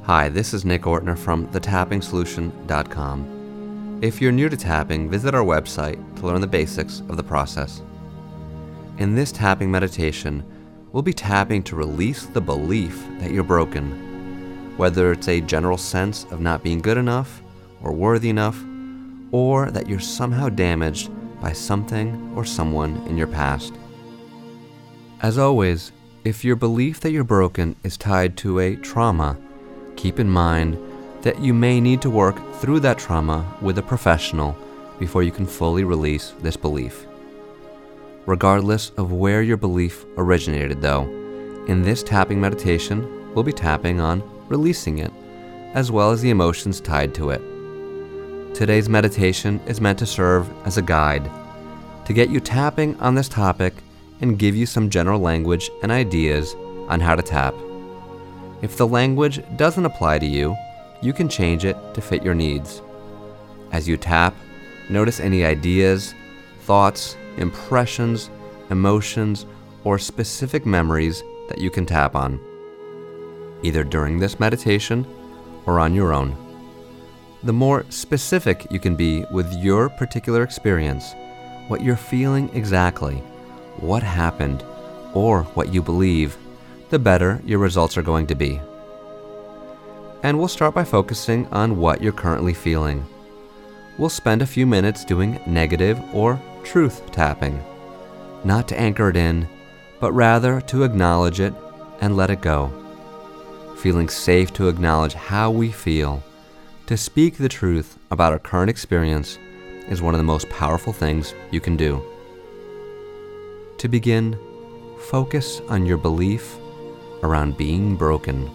Hi, this is Nick Ortner from thetappingsolution.com. If you're new to tapping, visit our website to learn the basics of the process. In this tapping meditation, we'll be tapping to release the belief that you're broken, whether it's a general sense of not being good enough or worthy enough, or that you're somehow damaged by something or someone in your past. As always, if your belief that you're broken is tied to a trauma, keep in mind that you may need to work through that trauma with a professional before you can fully release this belief. Regardless of where your belief originated though, in this tapping meditation, we'll be tapping on releasing it, as well as the emotions tied to it. Today's meditation is meant to serve as a guide, to get you tapping on this topic and give you some general language and ideas on how to tap. If the language doesn't apply to you, you can change it to fit your needs. As you tap, notice any ideas, thoughts, impressions, emotions, or specific memories that you can tap on, either during this meditation or on your own. The more specific you can be with your particular experience, what you're feeling exactly, what happened, or what you believe, the better your results are going to be. And we'll start by focusing on what you're currently feeling. We'll spend a few minutes doing negative or truth tapping, not to anchor it in, but rather to acknowledge it and let it go. Feeling safe to acknowledge how we feel, to speak the truth about our current experience, is one of the most powerful things you can do. To begin, focus on your belief around being broken.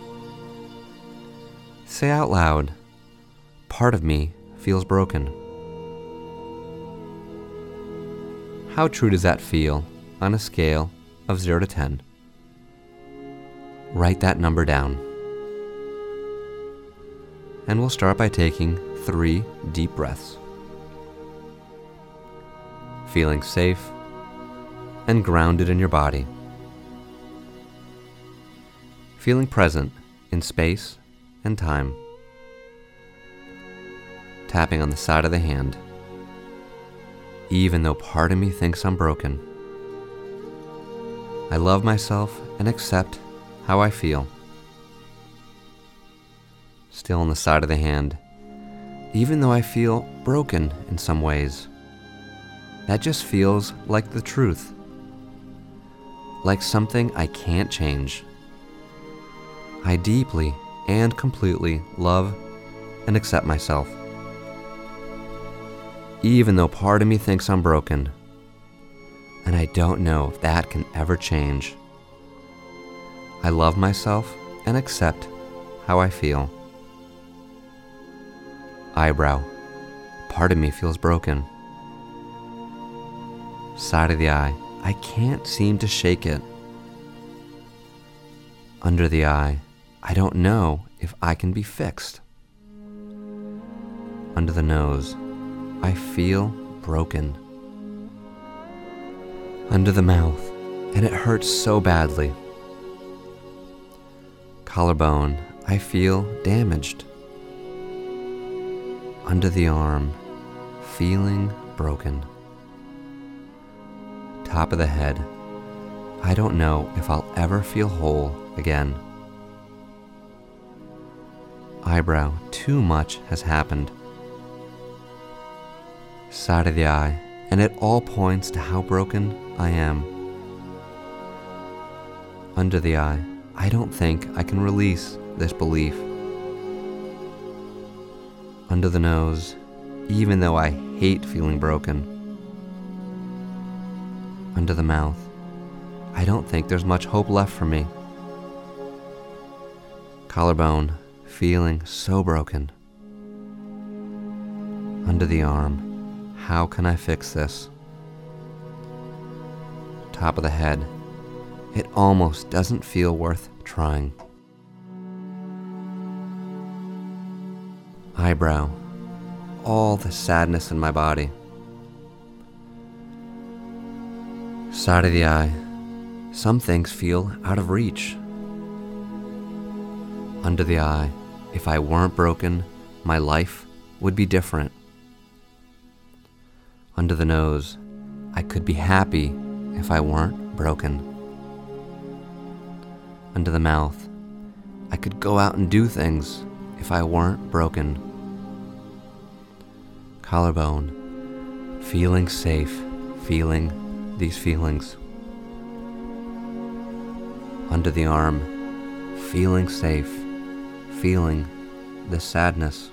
Say out loud, "Part of me feels broken." How true does that feel on a scale of 0 to 10? Write that number down. And we'll start by taking 3 deep breaths. Feeling safe and grounded in your body. Feeling present in space and time. Tapping on the side of the hand. Even though part of me thinks I'm broken, I love myself and accept how I feel. Still on the side of the hand. Even though I feel broken in some ways, that just feels like the truth. Like something I can't change. I deeply and completely love and accept myself. Even though part of me thinks I'm broken, and I don't know if that can ever change. I love myself and accept how I feel. Eyebrow. Part of me feels broken. Side of the eye. I can't seem to shake it. Under the eye. I don't know if I can be fixed. Under the nose. I feel broken. Under the mouth. And it hurts so badly. Collarbone. I feel damaged. Under the arm. Feeling broken. Top of the head. I don't know if I'll ever feel whole again. Eyebrow. Too much has happened. Side of the eye, and it all points to how broken I am. Under the eye. I don't think I can release this belief. Under the nose. Even though I hate feeling broken. Under the mouth. I don't think there's much hope left for me. Collarbone. Feeling so broken. Under the arm. How can I fix this? Top of the head. It almost doesn't feel worth trying. Eyebrow. All the sadness in my body. Side of the eye. Some things feel out of reach. Under the eye. if I weren't broken, my life would be different? Under the nose, I could be happy if I weren't broken. Under the mouth, I could go out and do things if I weren't broken. Collarbone, feeling safe, feeling these feelings. Under the arm, feeling safe, feeling the sadness.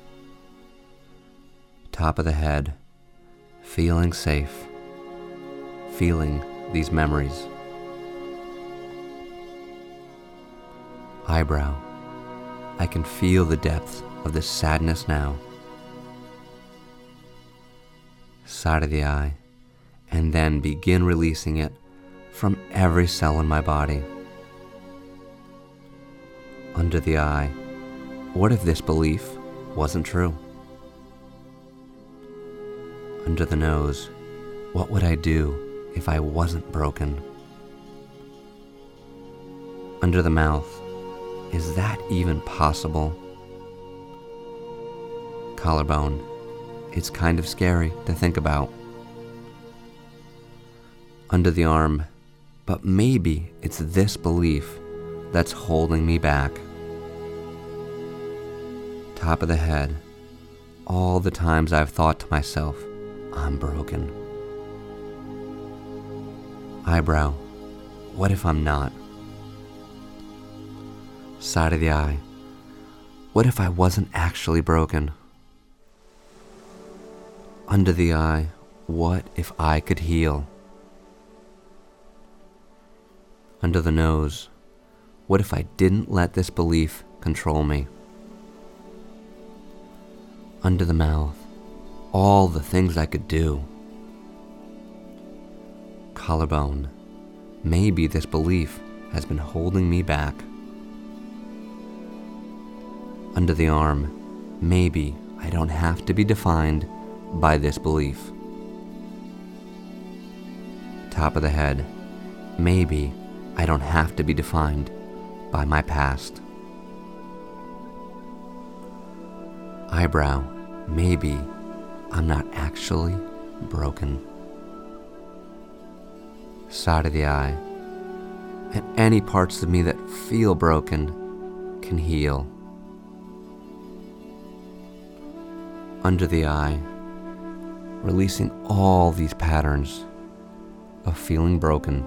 Top of the head, feeling safe, feeling these memories. Eyebrow, I can feel the depth of this sadness now. Side of the eye, and then begin releasing it from every cell in my body. Under the eye, what if this belief wasn't true? Under the nose, what would I do if I wasn't broken? Under the mouth, is that even possible? Collarbone, it's kind of scary to think about. Under the arm, but maybe it's this belief that's holding me back. Top of the head, all the times I've thought to myself, I'm broken. Eyebrow, what if I'm not? Side of the eye, what if I wasn't actually broken? Under the eye, what if I could heal? Under the nose, what if I didn't let this belief control me? Under the mouth, all the things I could do. Collarbone, maybe this belief has been holding me back. Under the arm, maybe I don't have to be defined by this belief. Top of the head, maybe I don't have to be defined by my past. Eyebrow, maybe I'm not actually broken. Side of the eye, and any parts of me that feel broken can heal. Under the eye, releasing all these patterns of feeling broken.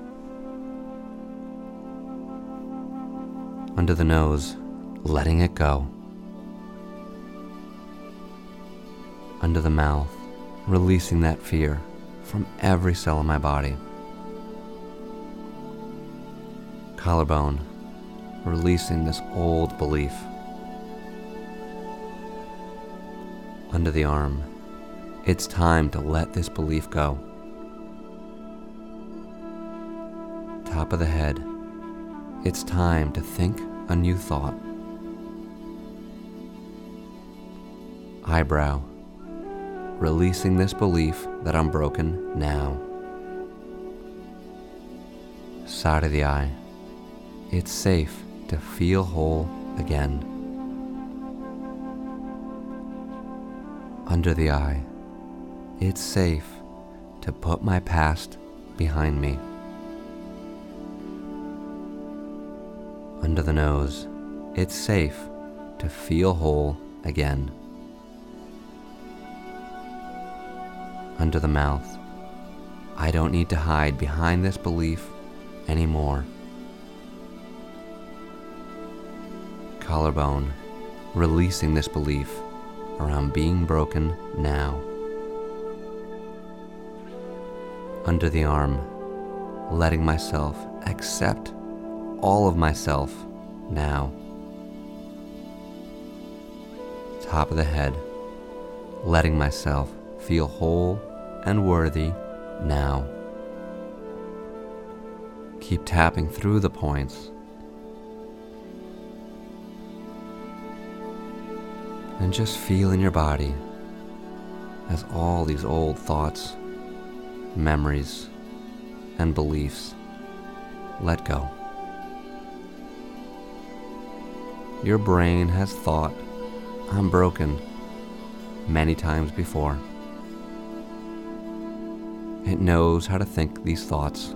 Under the nose, letting it go. Under the mouth, releasing that fear from every cell in my body. Collarbone, releasing this old belief. Under the arm, it's time to let this belief go. Top of the head, it's time to think a new thought. Eyebrow, releasing this belief that I'm broken now. Side of the eye, it's safe to feel whole again. Under the eye, it's safe to put my past behind me. Under the nose, it's safe to feel whole again. Under the mouth, I don't need to hide behind this belief anymore. Collarbone, releasing this belief around being broken now. Under the arm, letting myself accept all of myself now. Top of the head, letting myself feel whole and worthy now. Keep tapping through the points. And just feel in your body as all these old thoughts, memories, and beliefs let go. Your brain has thought, "I'm broken," many times before. It knows how to think these thoughts.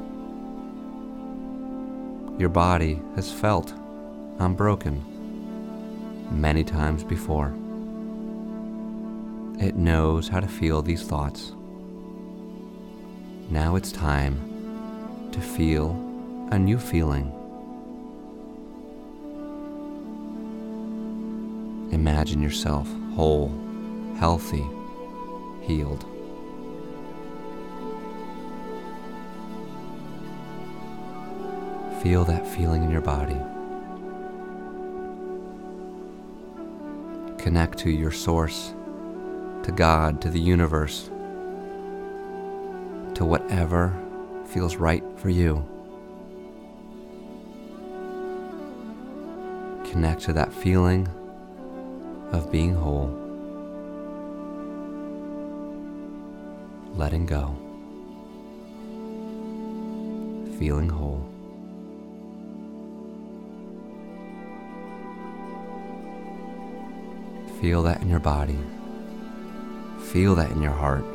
Your body has felt, "I'm broken," many times before. It knows how to feel these thoughts. Now it's time to feel a new feeling. Imagine yourself whole, healthy, healed. Feel that feeling in your body. Connect to your source, to God, to the universe, to whatever feels right for you. Connect to that feeling of being whole, letting go, feeling whole. Feel that in your body. Feel that in your heart.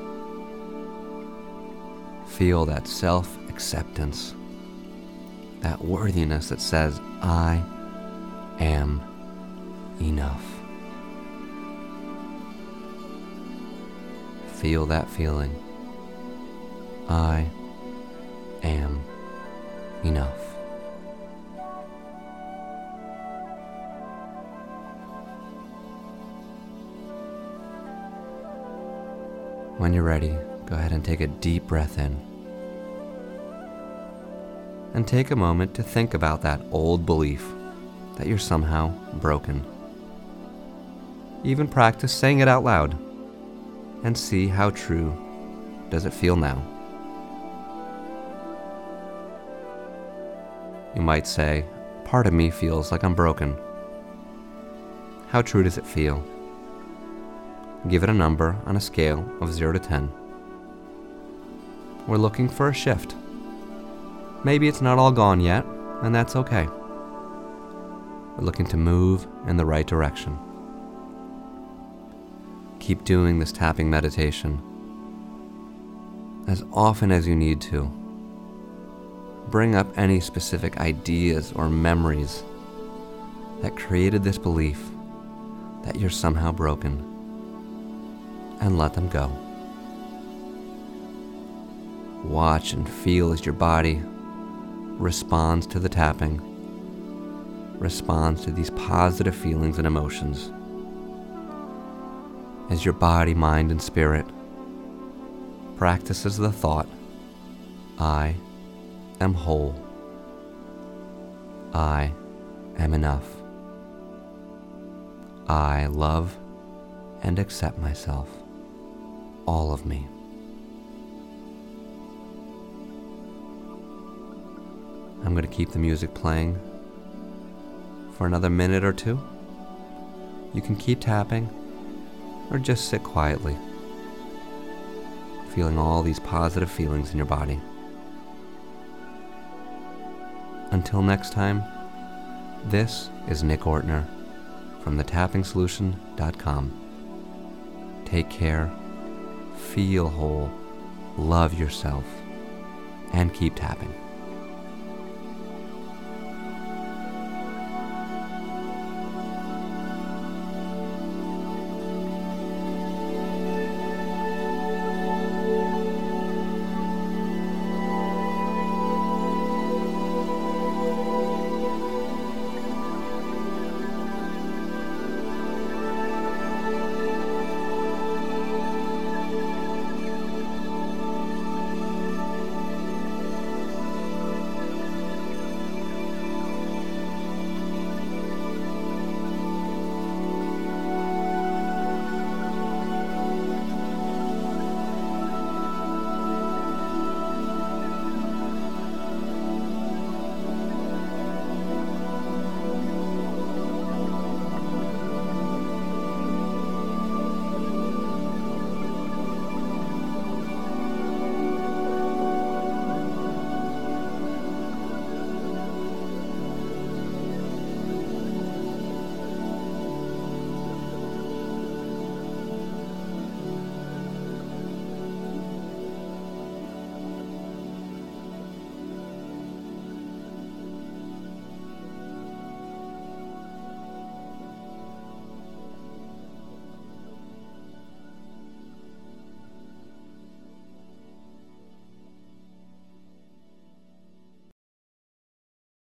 Feel that self-acceptance, that worthiness that says, "I am enough." Feel that feeling. I am enough. When you're ready, go ahead and take a deep breath in. And take a moment to think about that old belief that you're somehow broken. Even practice saying it out loud and see how true does it feel now. You might say, "Part of me feels like I'm broken." How true does it feel? Give it a number on a scale of 0 to 10. We're looking for a shift. Maybe it's not all gone yet, and that's okay. We're looking to move in the right direction. Keep doing this tapping meditation as often as you need to. Bring up any specific ideas or memories that created this belief that you're somehow broken, and let them go. Watch and feel as your body responds to the tapping, responds to these positive feelings and emotions. As your body, mind, and spirit practices the thought, "I am whole. I am enough. I love and accept myself, all of me." I'm going to keep the music playing for another minute or two. You can keep tapping or just sit quietly, feeling all these positive feelings in your body. Until next time, this is Nick Ortner from thetappingsolution.com. Take care, feel whole, love yourself, and keep tapping.